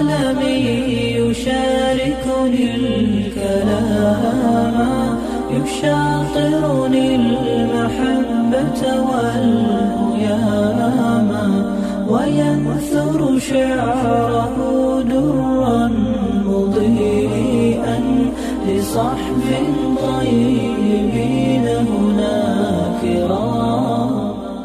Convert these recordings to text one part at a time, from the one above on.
العالم يشاركني الكلام يشاطرني المحبة والهيام وينثر شعره درا مضيئا لصحب طيبين هناك كرام.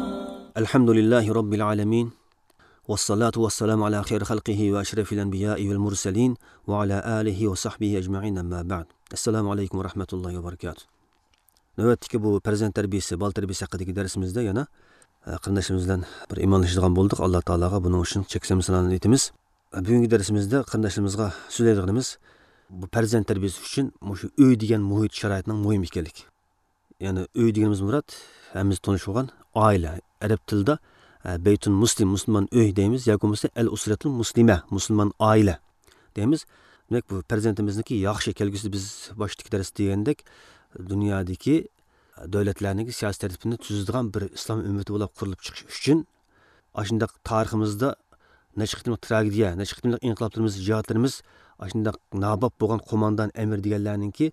الحمد لله رب العالمين والصلاة والسلام على خير خلقه وأشرف الأنبياء والمرسلين وعلى آله وصحبه أجمعين أما بعد. Assalamu alaykum wa rahmatullahi wa barakatuh. Növbetdeki bu farzand tarbiyasi, bal tarbiyasi haqidagi darsimizda yana qarindashimizdan bir imonlashadigan bo'ldik. Alloh taolaga buning uchun cheksamizni aytamiz. Bugungi darsimizda qarindashimizga so'zlaydiganimiz bu farzand tarbiyasi uchun shu uy degan muhit sharoitining muhim ekanligi. Ya'ni uy deganimiz murod hamiz tonish bo'lgan oila. Arab tilida Beytun Muslim, Müslüman uy deymiz. Yoki bo'lmasa el-usratul muslima, musulmon oila deymiz. Demek bu farzandimizniki yaxshi kelgusi biz boshidagi darsda degandek dunyodagi davlatlarning siyosiy tartibini tuzadigan bir islom ummati bo'lib qurilib chiqish uchun ashundaq tariximizda necha qitimliq tragediya, necha qitimliq inqiloblarimiz, jihatlarimiz ashundaq nabab bo'lgan qo'mondan amir deganlarninki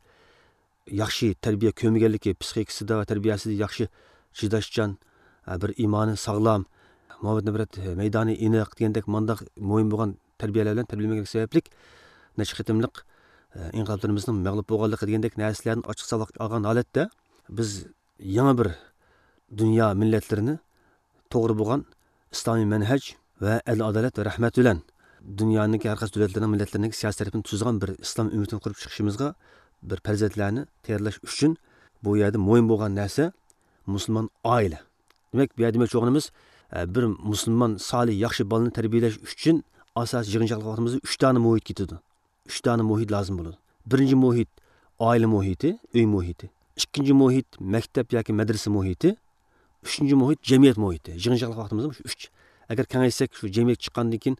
yaxshi tarbiya ko'miganligi, psixikasida va tarbiyasida yaxshi chidashchan bir imoni sog'lom, muhabbat nibrat maydoni iniq degandek mandaq mo'yin bo'lgan tarbiyalar bilan tarbiyalamagan sabablik necha qitimliq inqiloblarimizning mag'lub bo'lganligi degandek narsalarni ochiq saboq olgan holatda biz yangi bir dunyo millatlarini to'g'ri bo'lgan islomiy manhaj va adl-adolat va rahmat bilan dunyoning har qaysi davlatlarning millatlarining siyosiy tarafini tuzgan bir islom ummatini qurib chiqishimizga bir farzandlarni tayyorlash uchun bu yerda mo'yin bo'lgan narsa musulmon oila. Demak, bu yerda demoqchi bo'lganimiz bir musulmon solih yaxshi bolani tarbiyalash uchun asosiy yig'inchilik vaqtimizda 3 dona muhit ketadi. 3 dona muhit lazım bo'ladi. Birinchi muhit oila muhiti, uy muhiti. Ikkinchi muhit maktab yoki madrasa muhiti. Uchinchi muhit jamiyat muhiti. Yig'inchilik vaqtimizda shu 3. Agar kengaysak shu jamiyat chiqqandan keyin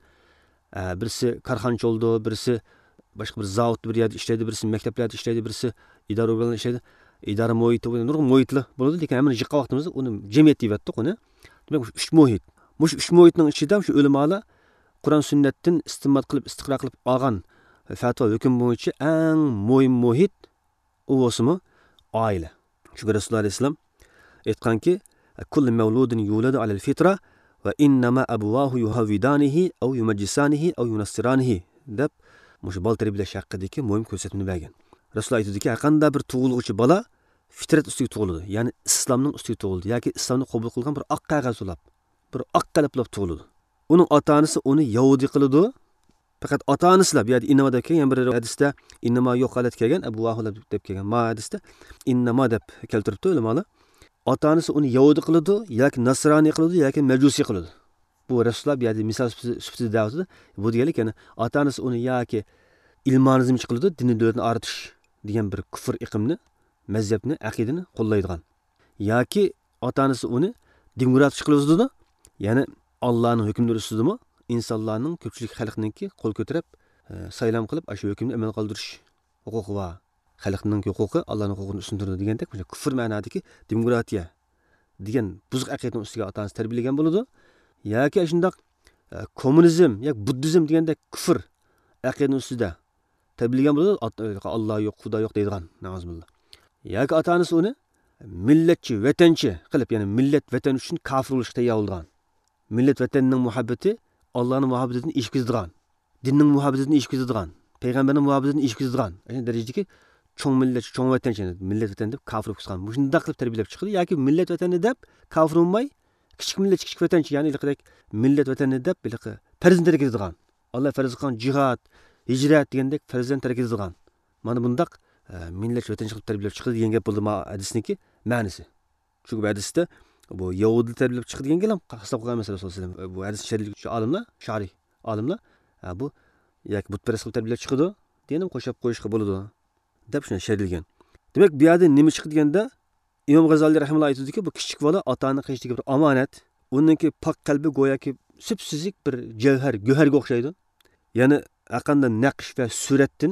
birisi korxonchi bo'ldi, birisi boshqa bir zavod bir yerda ishlaydi, birisi maktablarda ishlaydi, birisi idora organlarida ishlaydi. İdara muhiti nurg'un muhitlar bo'ladi, lekin hamma yiqqan vaqtimizda uni jamiyat deyapti uni. Demak, 3 muhit. Shu 3 muhitning ichida shu ulamolar Qur'on sunnatdan istinbot qilib, istiqro qilib olgan fatvo hukm bo'yicha eng muhim muhit u o'simi oila. Çünkü Rasululloh alayhisalom aytganki, "Kullu mavludin yuladu alal fitra va innama abuwahu yuhawidanihi aw yumajjisanihi aw yunassiranihi" deb shu bal tarbiyalash haqidagi muhim ko'rsatmani bergan. Rasululloh aytdiki, har qanday bir tug'iluvchi bola fitrat ustiga tug'iladi, ya'ni islomning ustiga tug'iladi yoki islomni qabul qilgan bir oq qog'oz bo'lib, bir oq qalb bo'lib tug'iladi. Uning ota-onasi uni yahudi qiladi. Faqat ota-onasilar bu yerda innama deb kelgan bir hadisda innama yo'q holat kelgan, Abu Wahab deb kelgan. Ma hadisda innama deb keltiribdi ulamolar. Ota-onasi uni yahudi qiladi yoki nasroniy qiladi yoki majusi qiladi. Bu Rasululloh bu yerda misol sifatida da'vatida bu deganlik, ya'ni ota-onasi uni yoki ilmonizmchi qiladi, dinni davlatni ortish degan bir kufr iqimni, mazhabni, aqidani qo'llaydigan. Yoki ota-onasi uni demokratchi qiladi, ya'ni Allah'ın hükümleri üstüdümü insanların köpçülük xalqninki qo'l ko'tarib saylam qilib shu hukmni amal qildirish huquqi va xalqning huquqi Allah'ning huquqini ustundiradi degandek kufr ma'nodagi demokratiya degan buzuq aqidani ustiga ota-onasi tarbiyalagan bo'ladi. Yoki shundoq kommunizm yoki buddizm degandek kufr aqidani ustida tarbiyalagan bo'ladi. Alloh yo'q, xudo yo'q deydigan na'zbillah. Yoki ota-onasi uni millatchi, vatanchi qilib, ya'ni millat vatan uchun kafir bo'lishga tayyor bo'lgan. Millet vatanning muhabbati Allah'ın muhabbatini ishkizdigan, dinning muhabbatini ishkizdigan, payg'ambarning muhabbatini ishkizdigan. O'sha darajadagi cho'ng millat, cho'ng vatanchi, millat vatan deb kafir qilgan. Shunday qilib tarbiyalab chiqdi yoki millat vatani deb kafir bo'lmay, kichik millat, kichik vatanchi, ya'ni millat vatani deb farzand tarbiyaladigan. Alloh farz qilgan jihad, hijrat degandek farzand tarbiyaladigan. Mana bundaq millat vatanchi qilib tarbiyalab chiqdi degan gap bo'ldi hadisniki ma'nosi. Chunki bu hadisda bu Yahudi tarbiyalab chiqdi degan kelam hisob qilgan masala Rasululloh. Bu hadis sharhlovchi olimlar, shariy olimlar bu yoki butparast qilib tarbiyalab chiqdi deganini qo'shib qo'yishga bo'ladi deb shuni sharhlagan. Demak, bu yerda nima chiqdi deganda Imom G'azali rahimahulloh aytdiki, bu kichik bola ota-ona qishdagi bir omonat, uningki pok qalbi go'yoki sipsizik bir javhar, go'harga o'xshaydi. Ya'ni aqanda naqsh va suratdan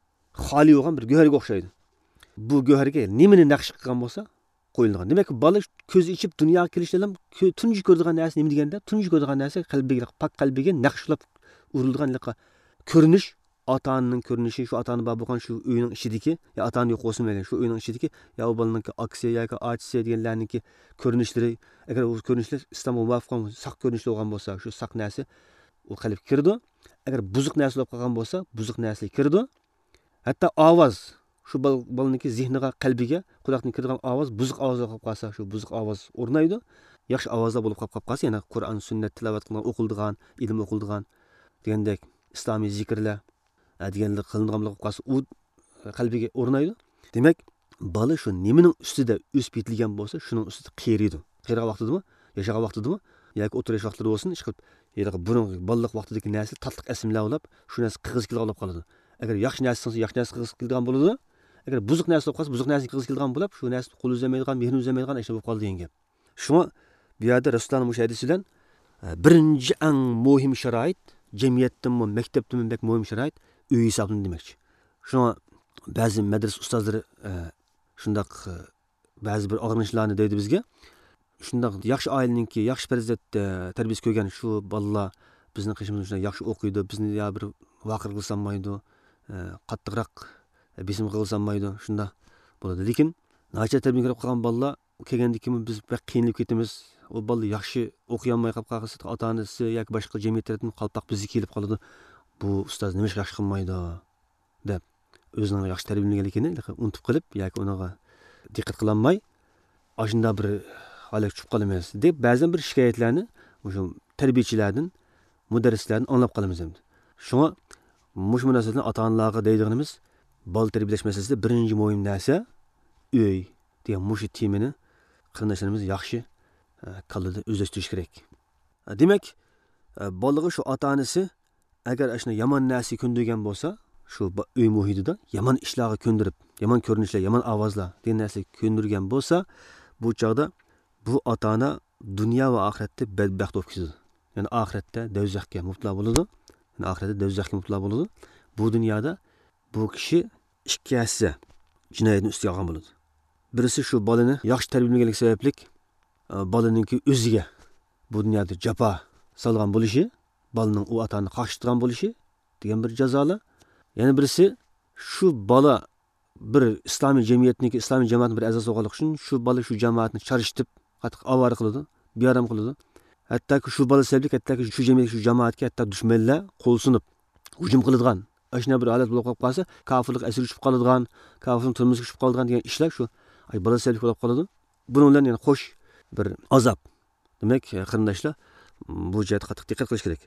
xoli bo'lgan bir go'harga o'xshaydi. Bu go'harga nimani naqsh qilgan bo'lsa qo'yilgan. Demak, bola ko'z ichib dunyoga kelishdan tunji ko'radigan narsa nima deganda, tunji ko'radigan narsa qalbiga, pok qalbiga naqshlab urilganlikqa ko'rinish, ota-onaning ko'rinishi, shu ota-ona bor bo'lgan shu uyning ichidagi, yo ota-ona yo'q bo'lsin mayli, shu uyning ichidagi yo u bolaninki aksi yoki ochisi deganlarniki ko'rinishlari, agar u ko'rinishlar islomga muvofiq saq ko'rinishli bo'lgan bo'lsa, shu saq narsa u qalbga kirdi. Agar buzuq narsa bo'lib qolgan bo'lsa, buzuq narsa kirdi. Hatto ovoz, shu bolaninki zehniga, qalbiga quloqdan kirgan ovoz buzuq ovoz bo'lib qolsa, shu buzuq ovoz o'rnaydi. Yaxshi ovozlar bo'lib qolsa, yana Qur'on, sunnat tilovat qilgan, o'qildigan, ilm o'qildigan degandek islomiy zikrlar deganlar qilingan bo'lib qolsa, u qalbiga o'rnaydi. Demak, bola shu nimaning ustida o'sib yetilgan bo'lsa, shuning ustida qiyiriydi. Qiyirgan vaqtidami, yashagan vaqtidami, yoki o'tirish vaqtida bo'lsin, ishqilib, ya'ni burun bolalik vaqtidagi narsa tatliq asmlar olib, shu narsa qig'iz kelib qoladi. Agar yaxshi narsa bo'lsa, yaxshi narsa qig'iz kelgan bo'ladi. Agar buzuq narsa bo'lib qolsa, buzuq narsa qig'iz kelgan bo'lib, shu narsa qo'l uzamaydigan, mehr uzamaydigan ish bo'lib qoldi degan gap. Shunga bu yerda Rasululloh mush hadisi bilan birinchi eng muhim sharoit, jamiyatdami, maktabdami bek muhim sharoit uy hisoblanadi demakchi. Shunga ba'zi madrasa ustozlari shundaq ba'zi bir og'rinishlarni deydi bizga. Shundaq yaxshi oilaningki, yaxshi farzand tarbiyasi ko'rgan shu bolalar bizning qishimizni shunday yaxshi o'qiydi, bizni ya bir vaqir qilsanmaydi, qattiqroq besim qilsanmaydi, shunda bo'ladi. Lekin nachar tarbiya ko'rib qolgan bolalar kelgandan keyin biz bak qiynalib ketamiz. O bola yaxshi o'qiy olmay qolib qolsa, ota-onasi yoki boshqa jamiyat tarafidan qalpoq bizga kelib qoladi. Bu ustoz nima yaxshi qilmaydi deb o'zining yaxshi tarbiyalaganligini unutib qilib yoki unaga diqqat qilolmay, ashunda bir holat tushib qolamiz deb ba'zan bir shikoyatlarni o'sha tarbiyachilardan, mudarrislardan anglab qolamiz endi. Shunga mush munosabatni ota-onalarga deydiganimiz, bola tarbiyalash masalasida birinchi muhim narsa uy degan mush temani qarindoshlarimiz yaxshi kallada o'zlashtirish kerak. Demak, bolaga shu ota-onasi agar ashuna yomon narsa ko'ndirgan bo'lsa, shu uy muhitida yomon ishlarga ko'ndirib, yomon ko'rinishlar, yomon ovozlar degan narsa ko'ndirgan bo'lsa, bu chog'da bu ota-ona dunyo va oxiratda badbaxt bo'lib ketadi. Ya'ni oxiratda do'zaxga mubtalo bo'ladi. Ya'ni oxiratda do'zaxga mubtalo bo'ladi. Bu dunyoda bu kishi ikki hassa jinoyatni ustiga olgan bo'ladi. Birisi shu bolani yaxshi tarbiyalaganlik sababli bolaninki o'ziga bu dunyoda jafo solgan bo'lishi, bolaning u ota-onani qaqshtirgan bo'lishi degan bir jazolar. Yana birisi shu bola bir islomiy jamiyatniki, islomiy jamoatning bir a'zosi bo'lganligi uchun shu bola shu jamoatni charishtirib, qattiq avara qiladi, bearam qiladi. Hattoki shu bola sababli hattoki shu jamiyatga, shu jamoatga hatto dushmanlar qo'l sunib hujum qiladigan, ashuna bir holat bo'lib qolsa, kofirlik asir tushib qoladigan, kofirning turmushga tushib qoladigan degan ishlar shu bola sababli bo'lib qoladi. Buning bilan yana qo'sh bir azob. Demak, qarindoshlar, bu jihatga qattiq diqqat qilish kerak.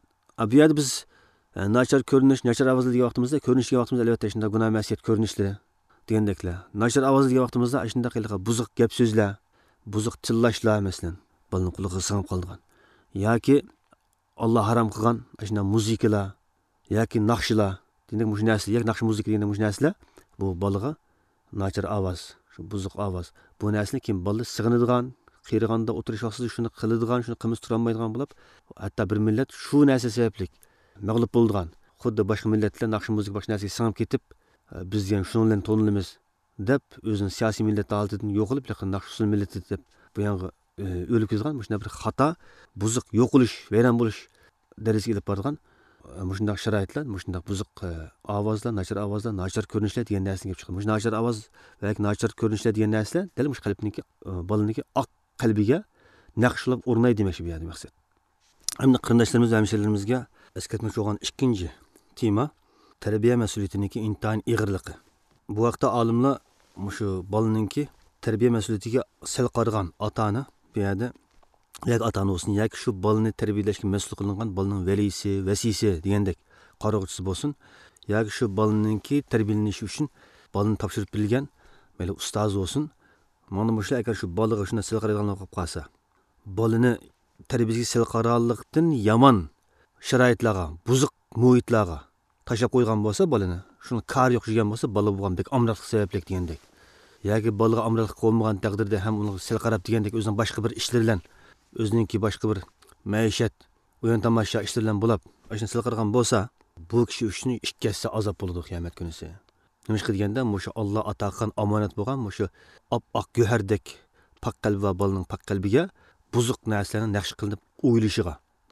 Bu yerda biz nachar ko'rinish, nachar ovozlar degan vaqtimizda, ko'rinish degan vaqtimizda albatta shunday gunoh ma'siyat ko'rinishlari degandeklar. Nachar ovozlar degan vaqtimizda shunday qilgan buzuq gap so'zlar, buzuq tillashlar masalan, bolaning quliga singib qolgan. Yoki Alloh harom qilgan shunday muzikalar yoki naqshlar, demak mush narsalar, yoki naqsh muzika degan mush narsalar bu bolaga nachar ovoz, shu buzuq ovoz. Bu narsani kim bola sig'inadigan, qiyirganda o'tirish vaqtida shuni qiladigan, shuni qilmas turolmaydigan bo'lib, hatto bir millat shu narsa sababli mag'lub bo'lgan. Xuddi boshqa millatlar naqsh muzika boshqa narsaga singib ketib, biz ham shuni bilan to'nilamiz deb o'zini siyosiy millat holatidan yo'qolib, lekin naqsh millati deb bu yerga o'lib ketgan, shunday bir xato, buzuq yo'qolish, vayron bo'lish darajasiga ilib borgan. Shunday sharoitlar, shunday buzuq ovozlar, nachar ko'rinishlar degan narsaga kelib chiqadi. Nachar ovoz va nachar ko'rinishlar degan narsalar dal mush qalbniki, bolaniki oq qalbiga naqshlab o'rnaydi demoqchi bu yerda maqsad. Hamda qarindoshlarimiz va hamshiralarimizga eslatmoqchi bo'lgan ikkinchi tema tarbiya mas'uliyatiniki intayin ig'irligi. Bu vaqtda olimlar shu bolaninki tarbiya mas'uliyatiga sal qaragan ota-ona bu yerda yoki ota-ona bo'lsin, yoki shu bolani tarbiyalashga mas'ul qilingan bolaning valisi, vasisi degandek qarog'uchisi bo'lsin, yoki shu bolaninki tarbiyalanishi uchun bolani topshirib berilgan mayli ustoz bo'lsin. Mana bu ishlar agar shu bolaga shunday sal qaragan bo'lib qolsa, bolani tarbiyasiga sal qaraganlikdan yomon sharoitlarga, buzuq muhitlarga tashlab qo'ygan bo'lsa bolani, shuni kar yo'q degan bo'lsa, bola bo'lgan bek amraqlik sababli degandek. Yoki bolaga amraqlik qo'ymagan taqdirda ham uni sal qarab degandek o'zining boshqa bir ishlar bilan, o'zininki boshqa bir maishat, o'yin tomosha ishlar bilan bo'lib, shuni sal qaragan bo'lsa, bu kishi uchun ikkisi azob bo'ladi qiyomat kunisi. Nima qilganda, o'sha Alloh ato qilgan omonat bo'lgan, o'sha oq go'hardek pak qalb va bolaning pak qalbiga buzuq narsalarni naqsh qilinib o'yilishiga,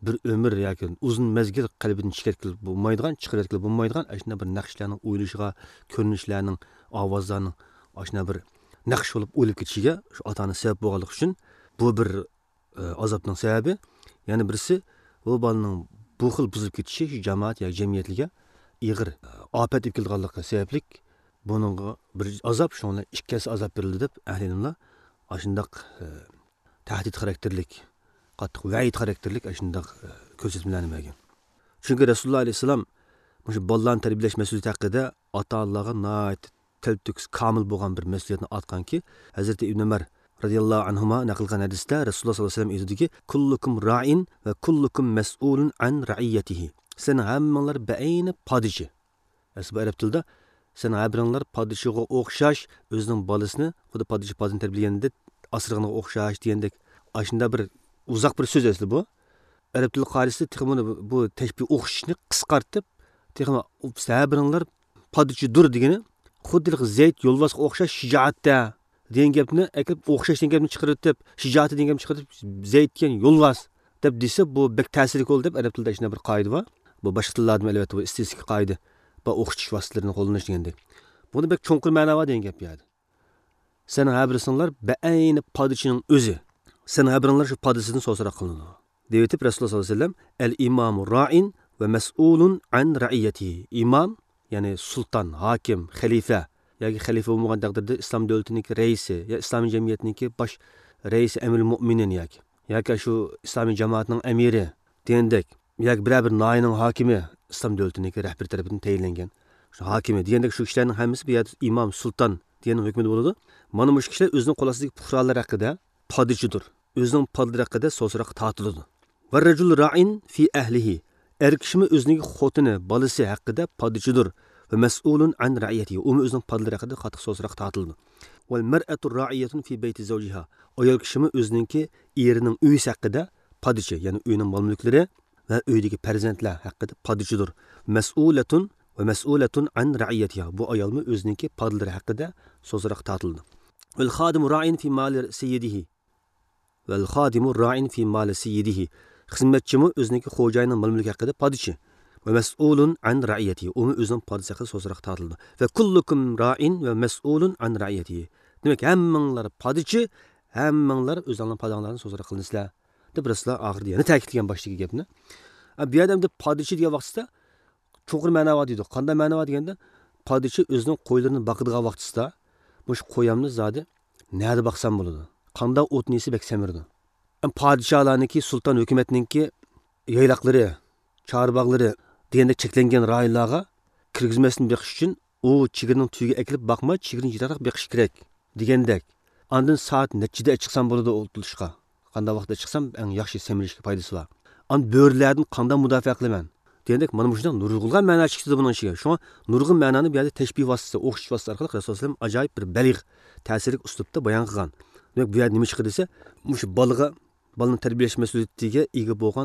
bir ömür yoki uzun mezgil qalbidan chiqarib bo'lmaydigan, chiqarib bo'lmaydigan ashuna bir naqshlarning o'yilishiga, ko'rinishlarning, ovozlarning ashuna bir naqsh bo'lib o'lib ketishiga shu ota-ona sabab bo'lganligi uchun bu bir azobning sababi. Yana birisi bu bolaning bu xil buzilib ketishi shu jamoat yoki jamiyatga ig'ir ofat kelganligi sababli buningga bir azob, shunga ikkisi azob berildi deb ahli ilmlar ashundaq tahdid xarakterlik, qattiq va'id xarakterlik ashundaq ko'rsatmalarni bergan. Chunki Rasululloh alayhisalom shu bolalarni tarbiyalash mas'uliyati haqida ota-onalarga nihoyat teltuks komil bo'lgan bir mas'uliyatni aytganki, Hazrati Ibn Umar radhiyallohu anhuma naql qilgan hadisda Rasululloh sollallohu alayhi vasallam aytdiki, kullukum ra'in va kullukum mas'ulun an ra'iyatihi. Sen hammanglar ba'ayni podichi. Asli arab tilida sen hammanglar podishiga o'xshash o'zining bolasini, xuddi podichi podini tarbiyalaganda asrig'iga o'xshash degandek ashunda bir uzoq bir so'z asli bu. Arab tili qorisida texmini bu tashbih o'xshashni qisqartib, texmi hammanglar podichidir degani xuddi Zayd yo'lbosga o'xshash shijoatda degan gapni akib o'xshash degan gapni chiqarib, shijoati degan gapni chiqarib Zayd degan yo'lbos deb desa bu bek ta'sirli bo'ldi deb arab tilida shuna bir qoida bor. Bu boshqa tillarda albatta bu istatistik qoida va o'xshatish vositalarini qo'llanish degandek. Buni bek cho'nqur ma'no bor degan gap berdi. Sen habirsinglar ba'ayni podichining o'zi. Sen habiringlar shu podisidan so'zroq qilinadi. Deyotib Rasululloh sollallohu alayhi vasallam al-imamu ra'in va mas'ulun an ra'iyatihi. Imam ya'ni sultan, hokim, xalifa yoki xalifa bo'lmagan taqdirda islom davlatining raisi ya islomiy jamiyatning bosh raisi, amir mu'minin yoki shu islomiy jamoatning amiri degandek yoki bir noyining hokimi islom davlatining rahbar tarafidan tayinlangan shu hokimi degandek shu kishilarning hammasi bu yerda imom, sultan degan hukmida bo'ladi. Mana bu kishilar o'zining qo'l ostidagi puhralar haqida podichidir. O'zining podlari haqida so'zroq tortiladi. Va rajul ra'in fi ahlihi. Er kishimi o'zining xotini, bolasi haqida podichidir. Va mas'ulun an ra'iyatihi. U o'zining podlari haqida qattiq so'zroq tortiladi. Wal mar'atu ra'iyatun fi bayti zawjiha. Ayol kishimi o'zininki erining uyi haqida podichi, ya'ni uyining mol-mulklari va uydagi farzandlar haqida podichidir. Mas'ulatun va mas'ulatun an ra'iyatiha. Bu ayolmi o'zininki podlari haqida so'zroq tortiladi. Wal khadimu ra'in fi mali sayyidihi. Wal khadimu ra'in fi mali sayyidihi. Xizmatchimi o'zininki xo'jayining mol-mulki haqida podichi. Va mas'ulun an ra'iyatihi. U o'zining podisi haqida so'zroq tortiladi. Va kullukum ra'in va mas'ulun an ra'iyatihi. Demak, hammanglar podichi, hammanglar o'zingizning podinglarni so'zroq qilinsizlar. deb Rasululloh oxirida yana ta'kidlagan boshdagi gapni. Bu yerda podichi degan vaqtda cho'qir ma'no bor deydi. Qanday ma'no bor deganda, podichi o'zining qo'ylarini boqadigan vaqtida mush qo'yamni zodi nada baqsam bo'ladi. Qanday o'tnisi bek semirdi. Podsholarniki, sulton hukumatninki yayloqlari, chorbog'lari deganda cheklangan rayonlarga kirgizmasdan beqish uchun u chigirning tuyiga ekilib boqma, chigirning yiroq beqish kerak degandek. Ondan soat nechida chiqsam bo'ladi o'tilishga. Qanday vaqtda chiqsam eng yaxshi semirishga foydasi bor. Bo'rilardan qanday mudofaa qilaman degandek, mana bu shunday nurg'ulgan ma'no chiqdi buning ichiga. Shunga nurg'un ma'noni bu yerda tashbih vositasi, o'xshash vositasi orqali Rasululloh ajoyib bir baligh, ta'sirli uslubda bayon qilgan. Demak, bu yerda nima chiqdi desa, mush balani tarbiyalash mas'uliyatiga ega bo'lgan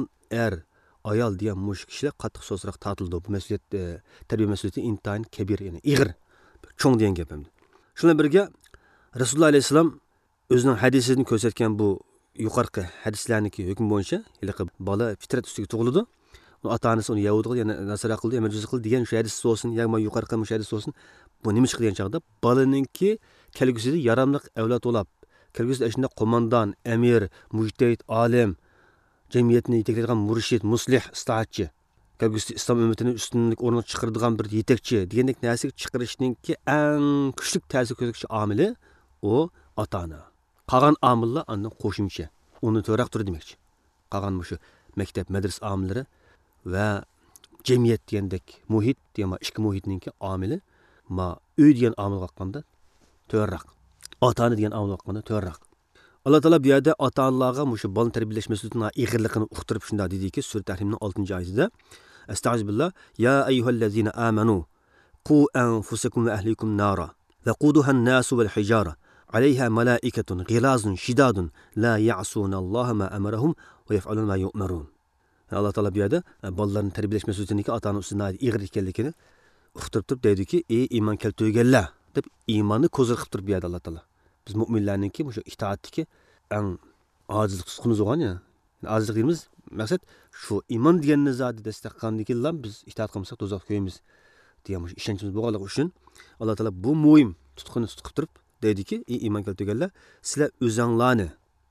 ayol degan mush kishilar qattiq so'zroq tortildi. Bu mas'uliyat, tarbiya mas'uliyati intayin kabir, ya'ni ig'ir, cho'ng degan gap endi. Shundan birga Rasululloh alayhisalom o'zining hadisini ko'rsatgan bu yuqorqi hadislarniki hukm bo'yicha bola fitrat ustiga tug'iladi. Ota-onasi uni Yahudi qildi, yana Nasara qildi, yana Majus qildi degan shu hadis bo'lsin, yoki yuqorqi hadis bo'lsin. Bu nima chiqdi degan chaqda bolaninki kelgusida yaramliq avlod bo'lib, kelgusida shunda qo'mondon, amir, mujtahid, olim, jamiyatni yetaklaydigan murshid, muslih, istoatchi, kelgusida islom ummatini ustunlik o'rniga chiqaradigan bir yetakchi degandek narsaga chiqarishninki eng kuchli ta'sir ko'rsatuvchi omili u ota-ona. Qolgan omillar undan qo'shimcha, uni to'roq turdi demakchi. Qolgan shu maktab, madrasa omillari va jamiyat degandek muhit, deyma ishki muhitninki omili ma uy degan omil qolganda to'roq. Ota-ona degan omil qolganda to'roq. Alloh taolo bu yerda ota-onalarga shu bolani tarbiyalash mas'uliyatining ig'irligini uqtirib shunda dediki, sura Tahrimning 6-oyatida Astagfirullah, ya ayyuhallazina amanu qu anfusakum va ahlikum nara wa quduha an-nasu wal hijara alayha malaikatun ghilazun shidadun la ya'suna Alloha ma amarahum va yaf'aluna ma yu'marun. Alloh taolo bu yerda bolalarni tarbiyalash mas'uliyatiniki ota-ona ustidan ig'ir ekanligini uqtirib turib deydiki, ey iymon keltirganlar deb iymonni ko'zir qilib turib bu yerda Alloh taolo. Biz mu'minlarningki shu itoatdagi eng ojiz tutquni bo'lgan ya, Ozlik deymiz, maqsad shu iymon deganni zoti tasdiqqandan keyin biz itoat qilmasak do'zaxga qo'yamiz degan ishonchimiz bo'lganligi uchun Alloh taolo bu muhim tutquni tutqib turib deydiki, iymon keltirganlar, sizlar o'zinglarni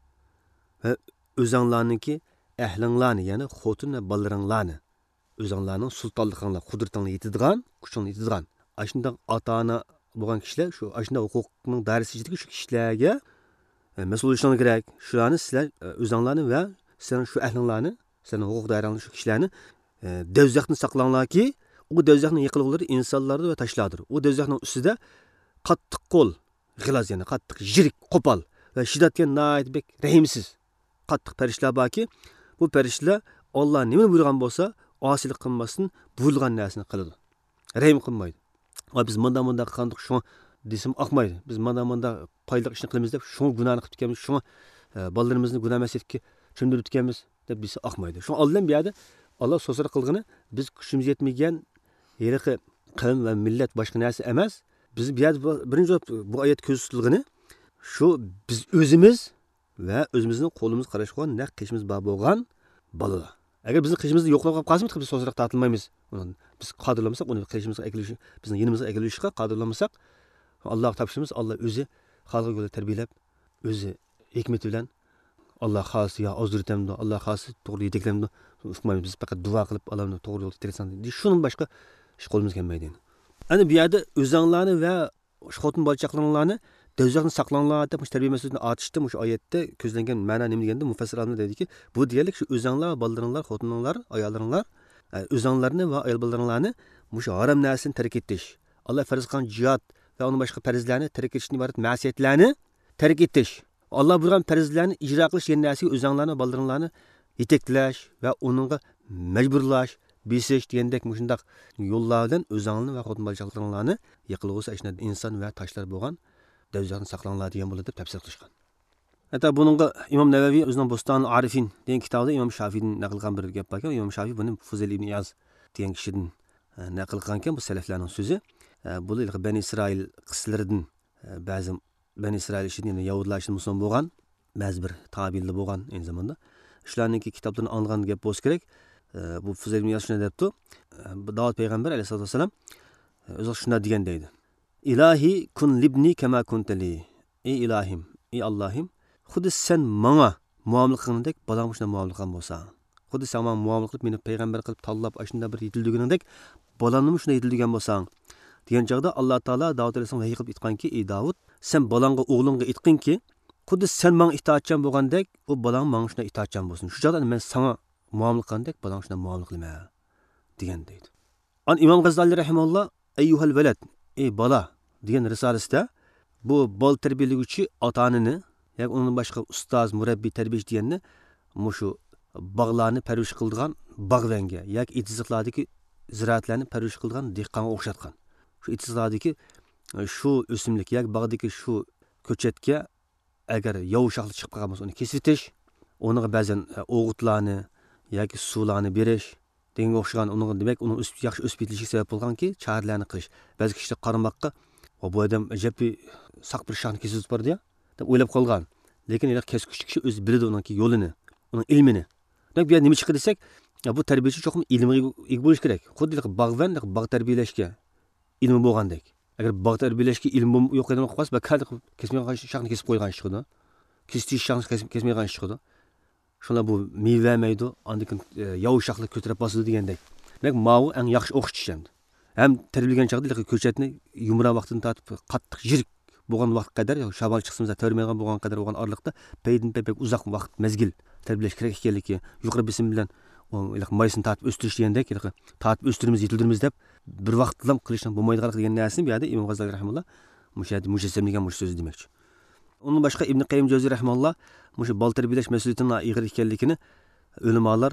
va o'zinglarniki ahlinglarni, ya'ni xotin va bolalaringlarni o'zinglarning sultonliginglar, qudratinglar yetadigan, kuchinglar yetadigan. Ashunda ota-ona bo'lgan kishilar shu ashunda huquqning dairasida shu kishilarga mas'ul bo'lishingiz kerak. Shularni sizlar o'zinglarni va sizning shu ahlinglarni, sizning huquq doiranglar shu kishilarni do'zaxdan saqlanglarki, u do'zaxning yiqilg'ilari insonlardir va tashlardir. U do'zaxning ustida qattiq qo'l, g'iloz, ya'ni qattiq yirik, qo'pol va shiddatga noyatbek rahimsiz qattiq farishtalar borki, bu farishtalar Alloh nima buyurgan bo'lsa, osilik qilmasdan buyurilgan narsani qiladi. Rahim qilmaydi. Biz manda qandoq shu desam oqmaydi. Biz manda foydali ishni qilamiz deb shu gunohni qilib ketamiz, shu bolalarimizni gunoh emaslikka cho'ndirib ketamiz deb desa oqmaydi. Shu oldin bu yerda Alloh so'zlar qilgani biz kuchimiz yetmagan yeriqi qavm va millat boshqa narsa emas. Biz bu yerda birinchi bu oyat ko'z tutilgani shu biz o'zimiz va o'zimizning qo'limiz qarashgan naq qishimiz bor bo'lgan bolalar. Agar bizning qishimizni yo'qlab qolsak, biz so'zroq tortilmaymiz. Biz qodirlamasak, uni qishimizga egilish, bizning yinimizga egilishga qodirlamasak, Alloh topshirimiz, Alloh o'zi xalqiga yo'l tarbiyalab, o'zi hikmati bilan Alloh xolis yo ozdirtamdi, Alloh xolis to'g'ri yetaklamdi. Ufmaymiz, biz faqat duo qilib Allohni to'g'ri yo'lga yetaksan. Shundan boshqa ish qo'limizga kelmaydi. Ana bu yerda o'zinglarni va xotin bolachaqlaringlarni do'zaxdan saqlanglar deb tarbiya mas'uliyatini ortishdi. Shu oyatda ko'zlangan ma'no nima deganda mufassir olimlar dediki, bu deganlik shu o'zinglar, bolalaringlar, xotininglar, ayollaringlar, o'zinglarni va ayol bolalaringlarni shu harom narsani tark etish. Alloh farz qilgan jihad va uni boshqa farzlarni tark etishdan iborat ma'siyatlarni tark etish. Alloh buyurgan farzlarni ijro qilish degan narsaga o'zinglarni, bolalaringlarni yetaklash va uningga majburlash, besish degandek shundaq yo'llar bilan o'zinglarni va xotin bolalaringlarni yiqilg'usi ashunday inson va toshlar bo'lgan do'zaxdan saqlanglar degan bo'ladi deb tafsir qilishgan. Hatta buningga Imom Navaviy o'zining Buston Arifin degan kitobida Imom Shafiydan naql qilgan bir gap bor ekan. Imom Shafiy buni Fuzayl ibn Iyaz degan kishidan naql qilgan ekan, bu salaflarning so'zi. Bu Bani Isroil qissalaridan ba'zi Bani Isroil ishida, ya'ni Yahudlar ishida musulmon bo'lgan, ba'zi bir tabiinlar bo'lgan aynı zamanda. Shularningki kitobdan olgan gap bo'lsa kerak. Bu Fuzayl ibn Iyaz shunday debdi. Davud payg'ambar alayhisolatu vasallam o'zi shunday degan deydi. İlahi kun libni kema kuntali. Ey ilahim, ey Allohim, xuddi sen menga muomala qilgandek bolam shunday muomala qilgan bo'lsa, xuddi sen menga muomala qilib meni payg'ambar qilib tanlab ashunda bir yetildigandek bolamni shunday yetildigan bo'lsang degan chog'da Alloh taolo Davud alayhisolam vahiy qilib aytganki, ey Davud, sen bolangga o'g'lingga aytqinki, xuddi sen menga itoatchan bo'lgandek, u bolang menga shunday itoatchan bo'lsin. Shu chog'da men senga muomala qilgandek bolang shunday muomala qilma degan deydi. An Imom G'azzali rahimahulloh ayyuhal valad, ey bola degan risolasida bu bol tarbiyalovchi ota-onani yoki undan boshqa ustoz, murabbiy, tarbiyachi deganni mushu bog'larni parvarish qiladigan bog'vanga yoki ittizoqlardagi ziroatlarni parvarish qiladigan dehqonga o'xshatgan. Shu ittizoqlardagi shu o'simlik yoki bog'dagi shu ko'chatga agar yovshoqli chiqib qolgan bo'lsa, uni kesib o'tish, uniga ba'zan o'g'itlarni yoki suvlarni berish deganga o'xshagan, uniga demak uni yaxshi o'sib ketishiga sabab bo'lganki, chorlarni qilish. Ba'zi kishilar qaramoqqa bu odam ajabi saq bir shoxni kesib o'tib ya deb o'ylab qolgan. Lekin ular keskuchi kishi o'zi biladi uning yo'lini, uning ilmini. Demak, bu yerda nima chiqdi desak, bu tarbiyachi cho'qim ilmiga ega bo'lish kerak. Xuddi bog'van, bog' tarbiyalashga ilmi bo'lgandek. Agar bog' tarbiyalashga ilm yo'q ekan qolsa, bakal kesmagan shoxni kesib qo'ygan chiqadi. Kestish shoxni kesmagan chiqadi. Shunlar bu meyvemaydi, andikin yov shoxni ko'tarib bosadi degandek. Demak, mavu eng yaxshi o'qitish hamdi. Hem terbilegen çağda köçetini yumra vaxtını tatip qattiq jirik bo'lgan vaqt qadar shamol chiqsimizda terbilegan bo'lgan qadar bo'lgan oraliqda peydin pepek uzoq vaqt mezgil tarbiyalash kerak ekanligi yuqori besim bilan maysini tatib o'stirish degandek tatib o'stirimiz yetildirimiz deb bir vaqtlam qilishdan bo'lmaydigan degan narsani bu yerda Imom G'azzali rahimahulloh mujassamlagan mush so'z demoqchi. Undan boshqa Ibn Qayyim Jawziy rahimahulloh mush bol tarbiyalash mas'uliyatining og'ir ekanligini ulamolar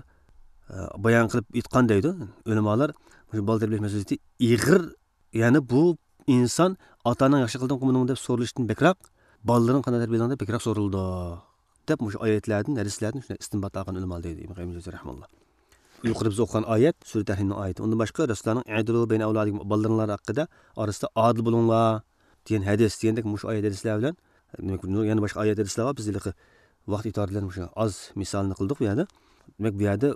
bayon qilib aytgan deydi. Ulamolar bol tarbiyalash mas'uliyati ig'ir, ya'ni bu inson otaning yaxshi qildim qilmadim deb so'ralishdan bekroq, bolalarning qanday tarbiyalanadi bekroq so'rildi deb shu oyatlardan, hadislardan shunday istinbot olgan ulamolar deydi Ibn Qayyim Jawziy rahimahulloh. Yuqorida biz o'qigan oyat Sura Tahrimning oyati. Undan boshqa Rasulullohning "Adilu bayna avladikum" bolalar haqida orasida adil bo'linglar degan hadis degandek shu oyat hadislar bilan, demak yana boshqa oyat hadislar bor. Bizlar vaqt itoratlarni shu oz misolni qildik bu yerda. Demak, bu yerda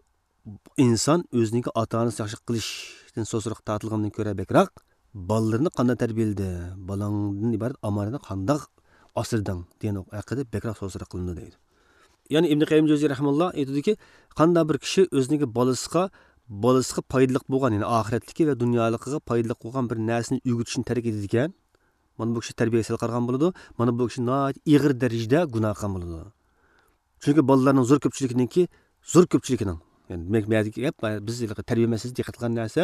inson o'zining ota-onasi yaxshi qilishdan so'zroq tortilgandan ko'ra bekroq bolalarni qanday tarbiyaladi, balangdan iborat amonatni qanday asırdang degan haqida bekroq so'zroq qilindi deydi. Ya'ni Ibn Qayyim Jawziy rahimahulloh aytadiki, qanday bir kishi o'zining bolasiga foydali bo'lgan, ya'ni oxiratdagi va dunyoligiga foydali bo'lgan bir narsani o'rgatishni tark etadi ekan, mana bu kishi tarbiyasiga qargan bo'ladi, mana bu kishi og'ir darajada gunoh qilgan bo'ladi. Chunki bolalarning zo'r ko'pchiligining yani demak biz tarbiya masalasiga diqqat qilgan narsa,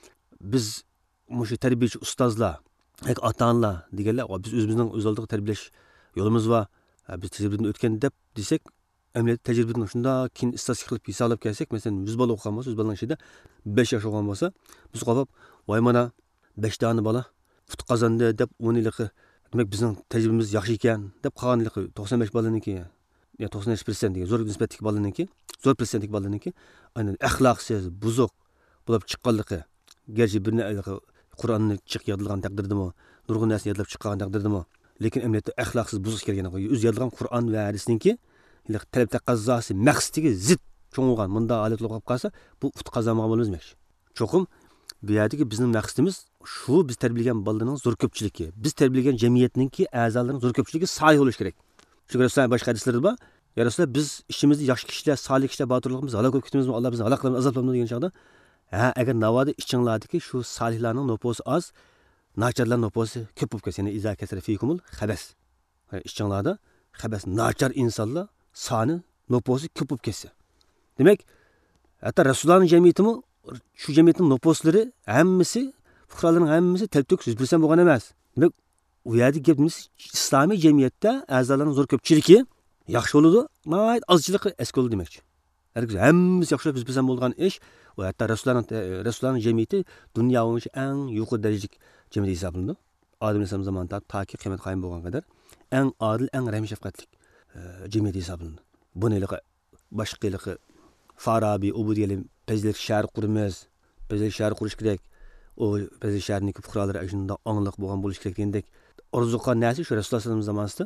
biz mushu tarbiyachi ustozlar, ota-onalar deganlar biz o'zimizning o'z oldiga tarbiyalash yo'limiz va biz tajribadan o'tgan deb desak, amaliyot tajribadan shunda keyin istatistik qilib hisoblab kelsak, masalan 100 bola o'qigan bo'lsa, 100 bolaning ichida 5 yosh o'qigan bo'lsa, biz qolib, voy mana 5 dona bola fut qozondi deb 10 yillik, demak bizning tajribamiz yaxshi ekan deb qolganligi 95 bolaniki, ya 93% degan zo'r nisbatdagi bolaniki, zo'r persentlik bolaniki, aynan axloqsiz, buzuq bo'lib chiqqanligi, garchi bir Qur'onni chiq yodilgan taqdirdimi, nurg'un narsa yodlab chiqqan taqdirdimi, lekin amaliyotda axloqsiz buzuq kelgan, o'zi yodilgan Qur'on va hadisninki talab taqozosi maqsadiga zid cho'ng'ilgan bunda holat bo'lib qolsa, bu fut qazonmagan bo'lamiz demakchi. Cho'qim bu yerdagi bizning maqsadimiz shu, biz tarbiyalagan bolalarning zo'r ko'pchiligi, biz tarbiyalagan jamiyatningki a'zolarining zo'r ko'pchiligi solih bo'lishi kerak. Chunki Rasululloh boshqa hadislarda bor, ya Rasululloh biz ishimizda yaxshi kishilar, solih kishilar botirligimiz halok bo'lib ketamizmi, Alloh bizni halok qilib azoblaydi degan chog'da, agar navoda ichinglardagi shu solihlarning nupusi oz, nacharlar nupusi ko'p bo'lib ketsa, ya'ni iza kasra fikumul xabas. Ichinglarda xabas nachar insonlar soni nupusi ko'p bo'lib ketsa. Demak, hatto Rasulullohning jamiyatimi shu jamiyatning nupuslari hammasi, fuqarolarning hammasi teltok 100% bo'lgan emas. Demak, u yerda gapimiz islomiy jamiyatda a'zolarning zo'r ko'pchiligi yaxshi bo'ladi, ozchilik eski bo'ladi demakchi. Hargiz hammasi yaxshi 100% bo'lgan ish, va hatto Rasulullohning jamiyati dunyo bo'yicha eng yuqori darajalik jamiyat hisoblanadi. Odam alayhisalom zamonida toki qiyomat qoyim bo'lgan qadar eng odil, eng rahim shafqatli jamiyat hisoblanadi. Buni boshqaligi Farabi, Ubudiyali pezlik shahar quramiz, pezlik shahar qurish kerak. O pezlik shaharning fuqarolari shunda ongliq bo'lgan bo'lish kerak degandek orzu qilgan narsa shu Rasululloh zamonida,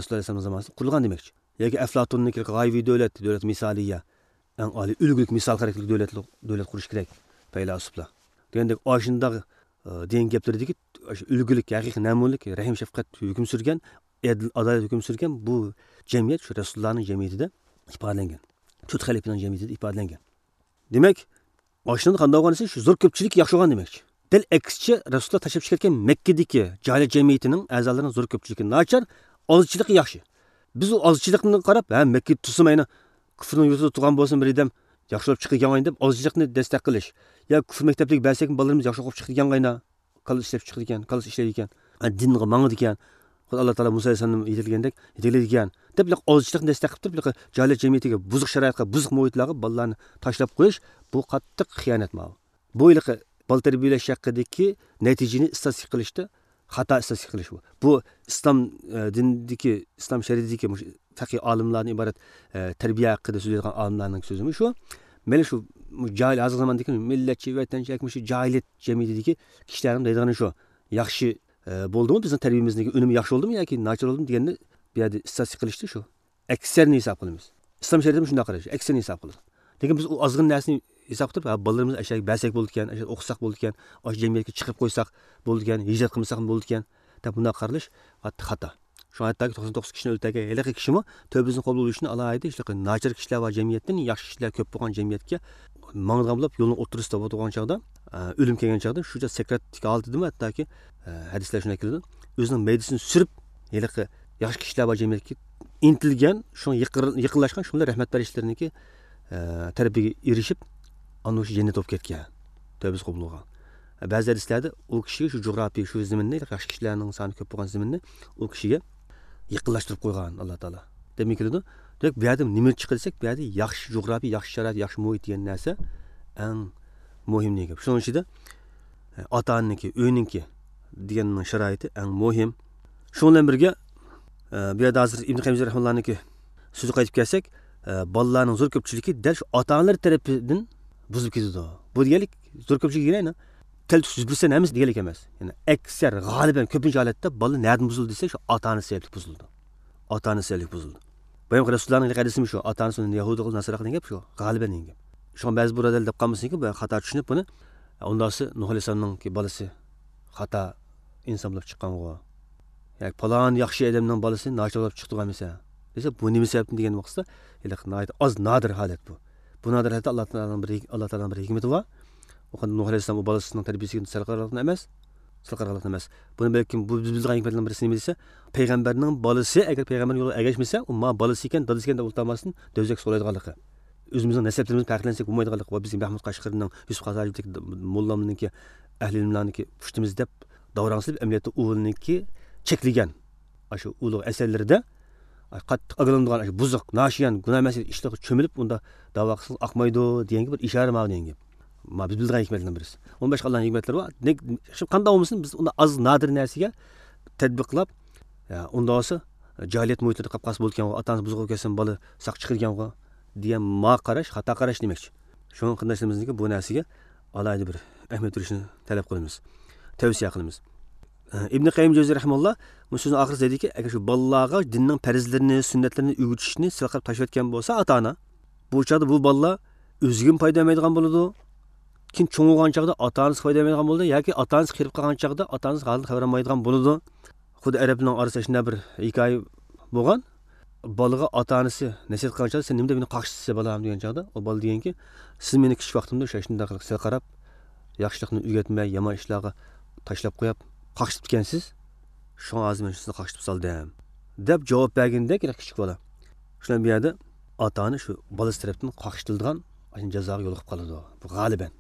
qurilgan demakchi. Yoki Aflatunning g'aybiy davlat misoliya, eng oliy ulgulik misol kerakli davlat qurish kerak faylasuflar. Degandek o'shunda degan gaplardagi ulgulik, haqiqiy namunalik, rahim shafqat hukm surgan, adolat hukm surgan bu jamiyat shu Rasulullohning jamiyatida ifodalangan. To'rt xalifaning jamiyatida ifodalangan. Demak, o'shunda qanday bo'lgansa shu zo'r ko'pchilik yaxshi bo'lgan demakchi. Dil aksicha Rasululloh tashlab chiqargan Makkadagi joylar jamiyatining a'zolarining zo'r ko'pchiligi nachar, ozchiligi yaxshi. Biz u ozchilikni qarab, Makka tusimayni kufrning yurtida turgan bo'lsin bir odam yaxshi bo'lib chiqgan deb ozchilikni dastak qilish. Ya kufr maktabiga bersak bolalarimiz yaxshi o'qib chiqadigan qayna, qal ishlab chiqadigan, qal ishlaydi ekan, dinga mangdi ekan. Alloh taolo Musa alayhisalom yetilgandek ekan. Deb ozchilikni dastak qilib turib, joylar jamiyatiga buzuq sharoitga, buzuq muhitlarga bolalarni tashlab qo'yish bu qattiq xiyonat ma'lum. Bu yilqi bol tarbiyalash haqidagi natijani istatistik qilishda xato istatistik qilish bu. Bu islom dinidagi, islom shariatidagi faqih olimlardan iborat tarbiya haqida so'zlaydigan olimlarning so'zimi shu. Mana shu jahil hozir zamondagi millatchi vatanchilik shu jahiliyat jamiyatidagi kishilarning deydigani shu. Yaxshi bo'ldimi bizning tarbiyamizdagi unumi yaxshi bo'ldimi yoki nachar bo'ldimi deganni bu yerda istatistik qilishdi shu. Aksarni hisob qilamiz. Islom shariatida shunday qarash, aksarni hisob qiladi. Lekin biz u ozg'in narsani hisob qilib, bolalarimiz ashak bersak bo'ldi ekan, ashak o'qisak bo'ldi ekan, osh jamiyatga chiqib qo'ysak bo'ldi ekan, hijrat qilmasak bo'ldi ekan deb bunday qarash xato. Şu hayattaki 99 kişinin öteki hele kişimi tövbesini kabul oluşunu alaydı. İşte nachar kişiler var cemiyetten, yaxshi kişiler köp bo'lgan cemiyetke mağdam bulup yolun oturursa bo'lgan çağda, ölüm kelgan çağda şuca sekretlik aldı değil mi? Hatta ki hadisler şuna kirdi. Özünün meydisini sürüp hele yaxshi kişiler var cemiyetke intilgen, şu yıkınlaşkan şunlar rahmet verişlerinki terapiye erişip anı şu cennet olup ketken. Tövbesi kabul olgan. Bazı hadislerde o kişiye şu coğrafi, şu zeminne, yaxshi kişilerin sani köp bo'lgan zeminne o kişiye yıkınlaştırıp koygan Allah Teala. Demek ki demek bir adım nimir çıkarsak bir adım yaxshi coğrafi, yaxshi şarait, yaxshi muhit diyen narsa en muhim ne gibi. Şunun için de ata-onaniki, uyninki diyenin şaraiti en muhim. Şununla birge bir adım hazır İbn Qayyim rahimahullah'niki sözü qaytib kelsak, bolalarning zo'r ko'pchiligi dal shu ota-onalar tarafidan buzilib ketadi. Bu deganlik zo'r ko'pchilik degan tel 100% emas deganlik emas. Yani aksar g'oliban ko'pincha holatda bola nereden buzildi desa shu ota-onasi sababli buzildi. Ota-onasi sababli buzildi. Bayam Rasulullohning qadisimi shu, ota-onasini Yahudi qilib nasara qilgan gap shu, g'aliban degan gap. Shu ba'zi birodar deb qolmasinki, bu xato tushunib buni. Undasi Nuh alayhisolamning balasi xato inson bo'lib chiqqan-ku. Yoki falon yaxshi odamning balasi nochor bo'lib chiqdi bo'lsa, desa bu nima sababdan degan vaqtda, az nadir holat bu. Bu nadir holatda Alloh taolaning bir hikmati bor. O'qanda Nuh alayhisolam balasining tarbiyasiga salqarliqni emas. Buni balkim bu biz bilgan hikmatlardan birisi nima desa, payg'ambarning balasi agar payg'ambar yo'li agashmasa, u ma balasi ekan, dadasi ekan deb o'ltamasdan dövzak so'laydiganligi. O'zimizning nasablarimiz farqlansak bo'lmaydiganligi va bizning Mahmud Qashqarning Yusuf Qazalibdek mollamniki, ahli ilmlarniki pushtimiz deb davransilib amaliyotda o'g'ilniki cheklagan. Shu ulug' asarlarda qattiq aglanadigan buzuq, nashiyan, gunoh emas ishlarga cho'milib unda da'vo qilsa oqmaydi degan bir ishora ma'noga. Biz bilgan hikmatlardan birisi. Onun başqa Allah'ın hikmetleri var. Şimdi qanday olmasın biz onda az nadir narsaga tadbiqlab, unda olsa jahiliyat muhitida qolib qolsa bo'lgan, ota-onasi buzuq bo'lgan bola saq chiqilgan degan qarash, xato qarash demakchi. Shuning qandayligimizniki bu narsaga alayda bir ahamiyat berishni talab qilamiz. Tavsiya qilamiz. Ibn Qayyim Jawziy rahimahulloh bu so'zning oxirida dediki, agar shu bolalarga dinning farzlarini, sunnatlarini o'rgatishni silqab tashlayotgan bo'lsa, ota-ona bu chaqda bu bolalar o'ziga foyda bermaydigan bo'ladi. Kim cho'ng'ilgan chaqda ota-onasi foyda bermaydigan bo'ldi yoki ota-onasi qirib qolgan chaqda ota-onasi holidan xabar olmaydigan bo'ladi. Xuddi arabning orasida shunday bir hikoya bo'lgan. Bolaga ota-onasi nasihat qilgan chaqda sen nimda meni qaqshitsa bolam degan chaqda, o bola deganki, siz meni kichik vaqtimda shunday qilib siz qarab, yaxshilikni o'rgatmay, yomon ishlarga tashlab qo'yib, qaqshitib ekansiz. Shu hozir men sizni qaqshitib soldim deb javob berganda kichik bola. Shundan bu yerda ota-ona shu bolasi tarafdan qaqshitilgan jazoga yo'l qilib qoladi. Bu g'aliban.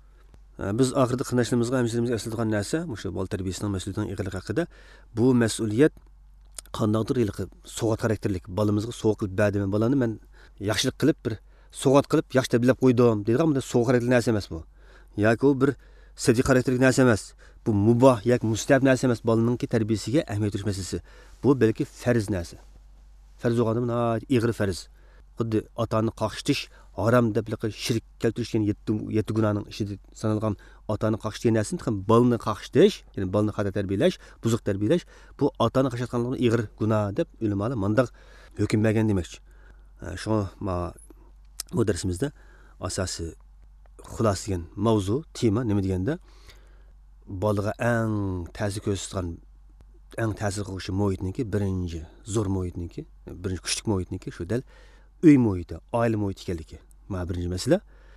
Biz oxirida qilnashimizga hamshiraimizga eslatgan narsa, o'sha bola tarbiyasining mas'uliyatining ig'irligi haqida. Bu mas'uliyat qandaydir so'g'at xarakterlik. Bolamizga so'g'at qilib berdim, bolani men yaxshilik qilib bir so'g'at qilib yaxshi tablab qo'ydim deydigan bunday so'g'at xarakterli narsa emas bu. Yoki u bir sadiq xarakterli narsa emas. Bu mubah yoki mustahab narsa emas. Bolaning tarbiyasiga ahamiyat berish masalasi. Bu balki farz narsa. Farz bo'lganda ig'ir farz. Xuddi ota-onani qaqshitish haram deb shirk keltirishgan 7 gunohning ishida sanalgan ota-onani qaqshitgan narsani bolani qaqshitish, ya'ni bolani xato tarbiyalash, buzuq tarbiyalash, bu ota-onani qaqshatganlikning ig'ir gunoh deb ulamolar mundaq hukm bergan demakchi. Shu bu darsimizda asosiy xulosa degan mavzu, tema nima deganda bolaga eng ta'sir ko'rsatgan eng ta'sir qiluvchi muhitniki birinchi zo'r muhitniki, birinchi kuchli muhitniki shu dal uy muhiti, oila muhiti ekanligi. Mana birinchi masala.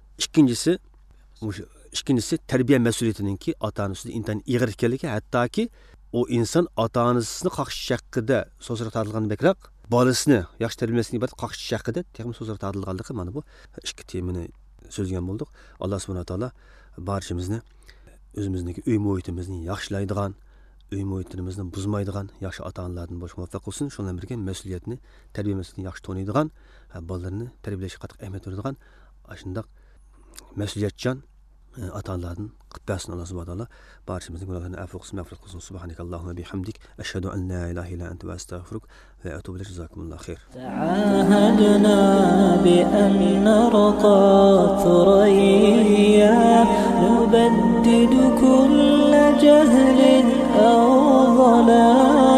Ikkinchisi tarbiya mas'uliyatiningki ota-onasining intan ig'ir ekanligi, hattoki o inson ota-onasini qaqshish haqida so'zlar tortilgan bekroq, bolasini yaxshi tarbiyasini iborat qaqshish haqida texnik so'zlar tortilganligi mana bu ikki temani so'zlagan bo'ldik. Alloh subhanahu va taolo barchamizni o'zimizniki uy muhitimizni yaxshilaydigan, uy muhitimizni buzmaydigan yaxshi ota-onalardan bo'lishga muvaffaq qilsin. Shundan birga mas'uliyatni, tarbiya mas'uliyatini yaxshi to'naydigan, bolalarni tarbiyalashga qattiq ahamiyat beradigan, shundoq mas'uliyatchan ota-onalardan qilib bersin Alloh subhanahu va taolo. Barchamizni gunohlarni afv qilsin, mag'firat qilsin. Subhanakallahumma bihamdik, ashhadu an la ilaha illa anta va astaghfiruka va atubu ilayk. Jazakumullohu khair. تعاهدنا بأن نرقى ثريا نبدد كل جهل أو ضلال